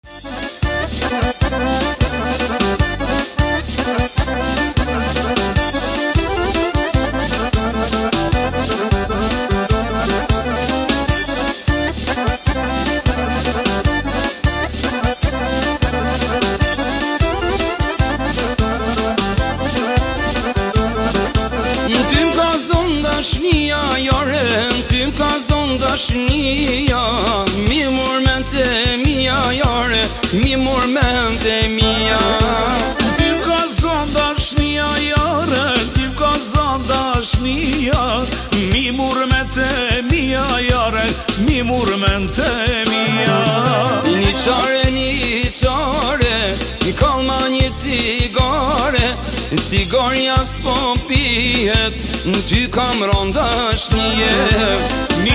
Dashnia yare, ty ka zon dashnia, mi mormente mia yare, mi mormente mia. Ty ka zon dashnia yare, ty ka zon dashnia, mi mormente mia yare, mi mormente mia. Një qare, kalma një cigare, cigarja s'po pihet, ty kam ronda shnije. Një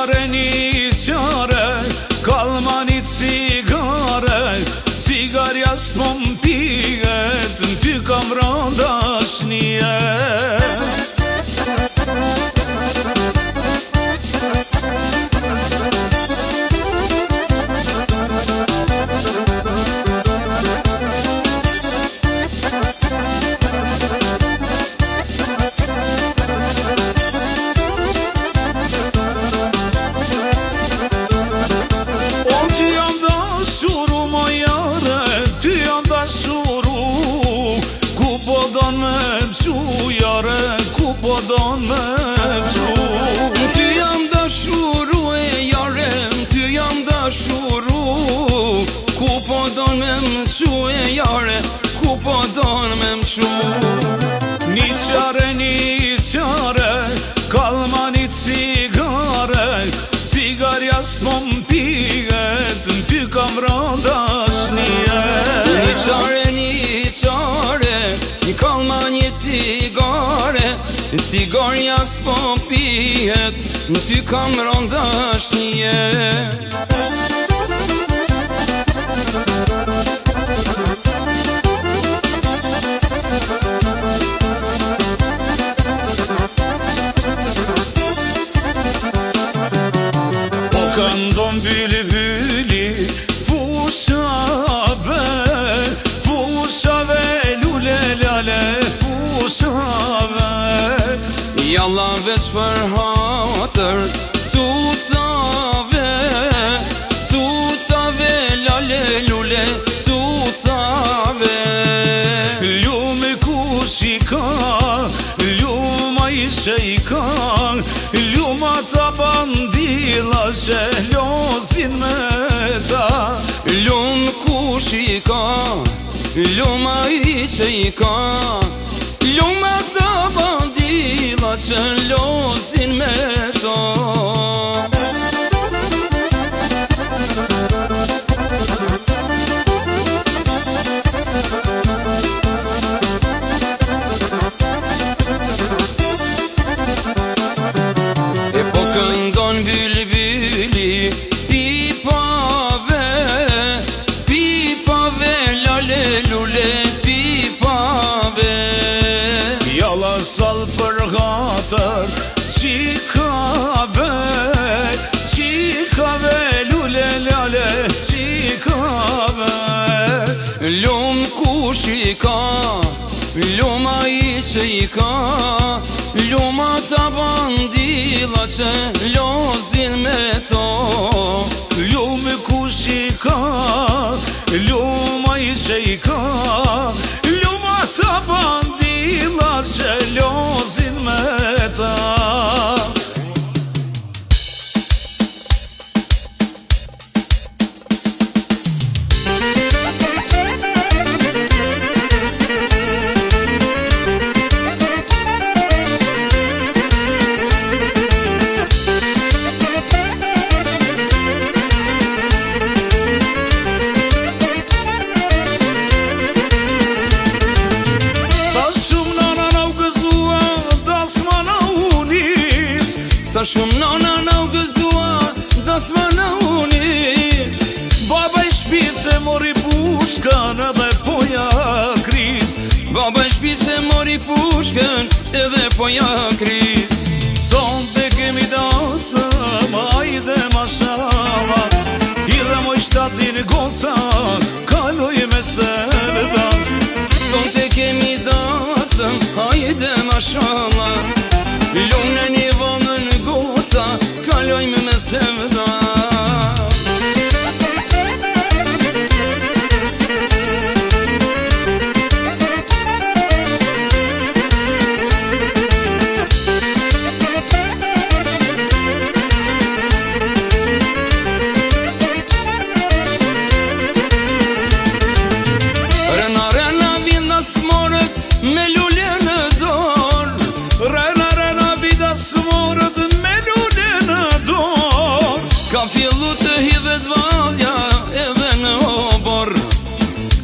qare, kalma një cigare, cigarja s'po pihet, ty kam ronda shnije. Ty jam dashuru e jare, ty jam dashuru, ku po don me mshu e jare, ku po don me mshu. Një qare, kalma një cigare, cigarja s'po m'pihet, ty kam ronda shnije. Një qare, kalma një cigare, cigarja s'po pihet, ty kam ronda shnije. Po këndon bülbüli, fushave, lule lale, fushave. Jalla veç për hatër, sucave, lale lule, sucave. Lume kushika, luma i shejka, luma ta bandila që losin me ta. Lum kushika, luma i shejka, luma ta bandila që losin me ta. E po këndon bülbüli, pipave, lale lule, pipave. Jalla sal për hatër, qikave, lule lale, qikave. Lum kushika, luma i shika, luma ta bandila që lozin me to. Lume kushika, luma i shejka, luma ta bandila që lozin me ta. Sa shumë nana na u gëzua, das ma na unis. Baba i shpise mori pushkën edhe poja kris. Baba i shpise mori pushkën edhe poja kris. Sonte kemi dasëm, ajde ma shama, i dhe moj shtatin gosa,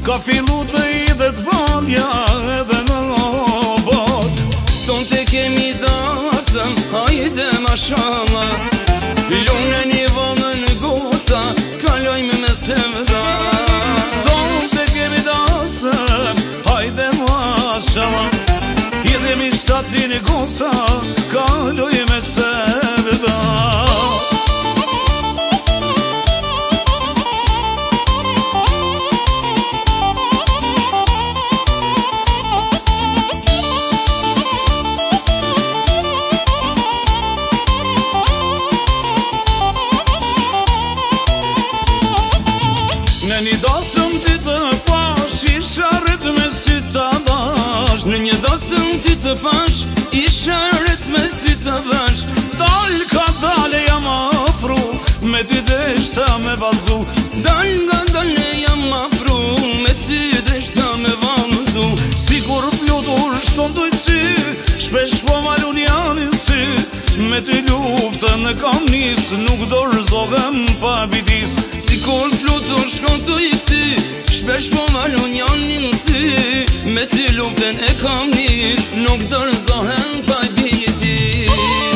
Ka fillu të idhe t'valja edhe në bot. Sonte kemi dasëm, hajde mashallah, lune një vëllën goca, kalojmë me sevda. Sonte kemi dasëm, hajde mashallah, idhemi shtatin goca, kalojmë me sevda. Në një dasëm ti të pash, isha ritme si të dash. Në një dasëm ti të pash, isha ritme si të dash. Dal ka dale jam afru, me ty deshta me valzu. Dal nga dale jam afru, me ty deshta me valzu. Si kur flutur shton dujtësi, shpesh po malun janin si. Me ty luftën e kam nis, nuk dorëzohem pa bidis. Si kur flutur shkon të isi, shpesh po malun janin si. Me ty luftën e kam nis, nuk dorëzohem pa bidis.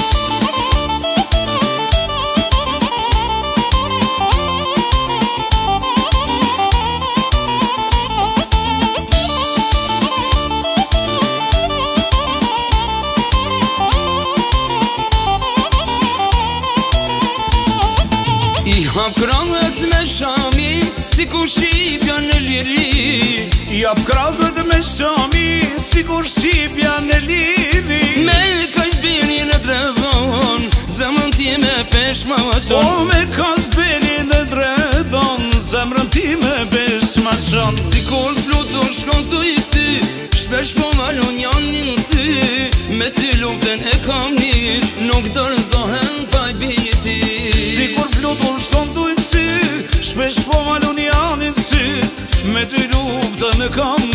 I hap krahët me shami, si kur shqipja në liri. Jap krahët me shami, si kur shqipja në liri. Me ka zbiri në dredhon, zemrën ti me pesh ma qon. O me ka zbiri në dredhon, zemrën ti me pesh ma qon. Si kur flutur shkon të isi, shpesh po malun janin si. Me ty luftën e kam nis, nuk dorëzohen pa bitis. Si kur flutur shkon të isi, shpesh po malun janin si. Me ty luftën e kam